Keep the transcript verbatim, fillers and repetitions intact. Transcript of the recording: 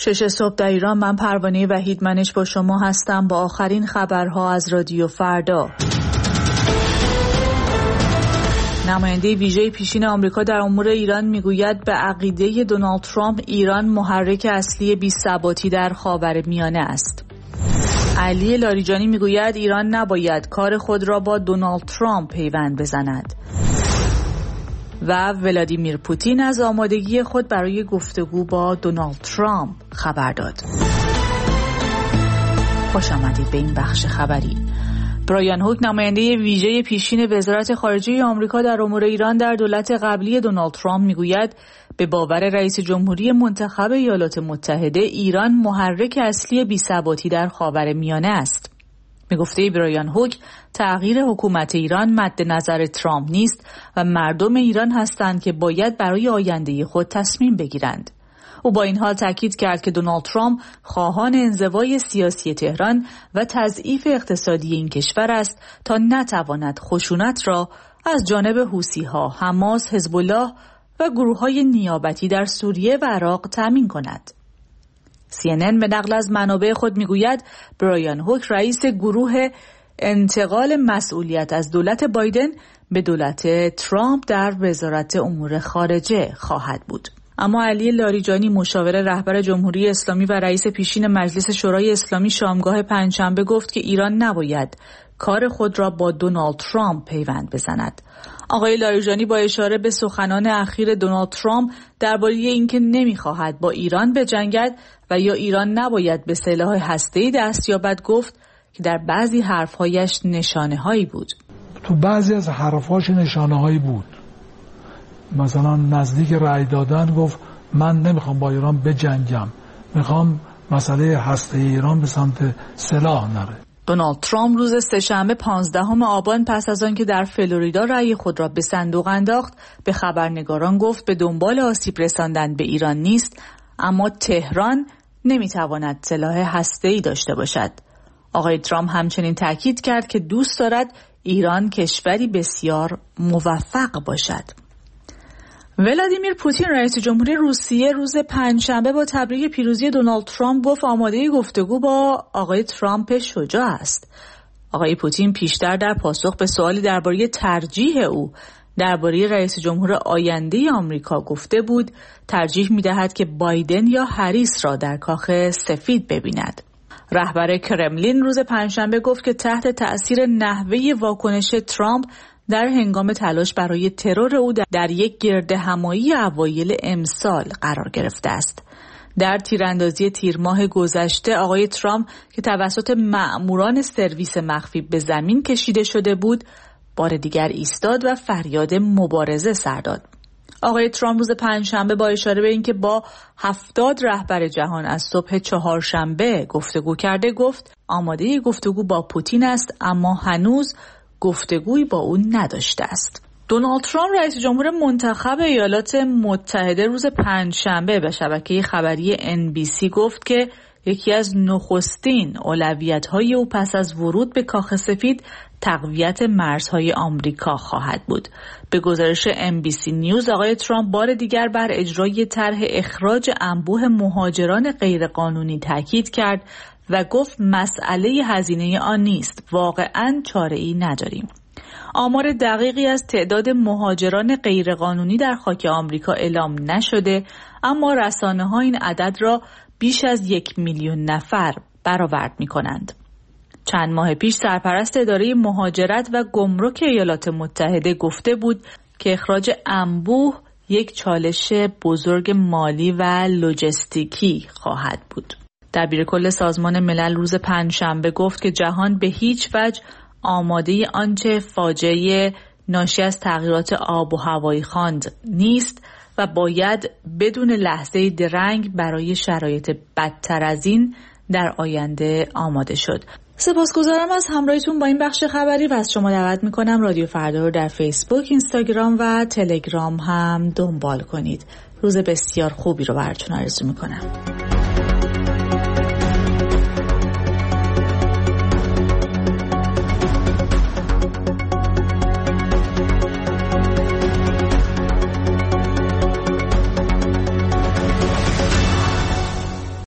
شش صبح در ایران. من پروانه وحیدمنش با شما هستم با آخرین خبرها از رادیو فردا. نماینده ویژه پیشین آمریکا در امور ایران میگوید به عقیده دونالد ترامپ ایران محرک اصلی بی‌ثباتی در خاورمیانه است. علی لاریجانی میگوید ایران نباید کار خود را با دونالد ترامپ پیوند بزند. و ولادیمیر پوتین از آمادگی خود برای گفتگو با دونالد ترامپ خبر داد. خوش آمدید به این بخش خبری. برایان هوک نماینده ویژه پیشین وزارت خارجه آمریکا در امور ایران در دولت قبلی دونالد ترامپ میگوید به باور رئیس جمهوری منتخب ایالات متحده ایران محرک اصلی بی‌ثباتی در خاورمیانه است. به گفته برایان هوک تغییر حکومت ایران مد نظر ترامپ نیست و مردم ایران هستند که باید برای آینده خود تصمیم بگیرند. او با این حال تاکید کرد که دونالد ترامپ خواهان انزوای سیاسی تهران و تضعیف اقتصادی این کشور است تا نتواند خشونت را از جانب حوثی‌ها، حماس، حزب الله و گروه‌های نیابتی در سوریه و عراق تامین کند. سی ان ان به نقل از منابع خود میگوید برایان هوک رئیس گروه انتقال مسئولیت از دولت بایدن به دولت ترامپ در وزارت امور خارجه خواهد بود. اما علی لاریجانی مشاور رهبر جمهوری اسلامی و رئیس پیشین مجلس شورای اسلامی شامگاه پنجشنبه گفت که ایران نباید کار خود را با دونالد ترامپ پیوند بزند. آقای لاریجانی با اشاره به سخنان اخیر دونالد ترامپ درباره اینکه نمیخواهد با ایران بجنگد و یا ایران نباید به سلاح هسته‌ای دست یابد گفت که در بعضی حرفهایش نشانه‌هایی بود. تو بعضی از حرفاش نشانه‌هایی بود. مثلا نزدیک رأی دادن گفت من نمیخوام با ایران بجنگم، میخوام مسئله هسته ایران به سمت سلاح نره. دونالد ترامپ روز سه‌شنبه پانزدهم آبان پس از آنکه در فلوریدا رأی خود را به صندوق انداخت به خبرنگاران گفت به دنبال آسیب رساندن به ایران نیست، اما تهران نمیتواند سلاح هسته‌ای داشته باشد. آقای ترامپ همچنین تاکید کرد که دوست دارد ایران کشوری بسیار موفق باشد. ولادیمیر پوتین رئیس جمهوری روسیه روز پنجشنبه با تبریک پیروزی دونالد ترامپ گفت آماده گفتگو با آقای ترامپ شجاع است. آقای پوتین پیشتر در پاسخ به سوالی درباره ترجیح او درباره رئیس جمهور آینده آمریکا گفته بود ترجیح می‌دهد که بایدن یا هریس را در کاخ سفید ببیند. رهبر کرملین روز پنجشنبه گفت که تحت تأثیر نحوه واکنش ترامپ در هنگام تلاش برای ترور او در یک گردهمایی اوایل امسال قرار گرفته است. در تیراندازی تیر ماه گذشته آقای ترامپ که توسط مأموران سرویس مخفی به زمین کشیده شده بود، بار دیگر ایستاد و فریاد مبارزه سر داد. آقای ترامپ روز پنجشنبه با اشاره به اینکه با هفتاد رهبر جهان از صبح چهارشنبه گفتگو کرده گفت آماده گفتگو با پوتین است، اما هنوز گفتگویی با اون نداشته است. دونالد ترامپ رئیس جمهور منتخب ایالات متحده روز پنجشنبه به شبکه خبری ان بی سی گفت که یکی از نخستین اولویت‌های او پس از ورود به کاخ سفید تقویت مرزهای آمریکا خواهد بود. به گزارش ام بی سی نیوز آقای ترامپ بار دیگر بر اجرای طرح اخراج انبوه مهاجران غیرقانونی تاکید کرد و گفت مسئله هزینه آن نیست، واقعاً چاره‌ای نداریم. آمار دقیقی از تعداد مهاجران غیرقانونی در خاک آمریکا اعلام نشده، اما رسانه‌ها این عدد را بیش از یک میلیون نفر برآورد می‌کنند. چند ماه پیش سرپرست اداره مهاجرت و گمرک ایالات متحده گفته بود که اخراج انبوه یک چالش بزرگ مالی و لوجستیکی خواهد بود. دبیرکل سازمان ملل روز پنجشنبه گفت که جهان به هیچ وجه آماده آنچه فاجعه ناشی از تغییرات آب و هوایی خواند نیست و باید بدون لحظه درنگ برای شرایط بدتر از این در آینده آماده شد. سپاسگزارم از همراهیتون با این بخش خبری و از شما دعوت میکنم رادیو فردا رو در فیسبوک، اینستاگرام و تلگرام هم دنبال کنید. روز بسیار خوبی رو براتون آرزو میکنم.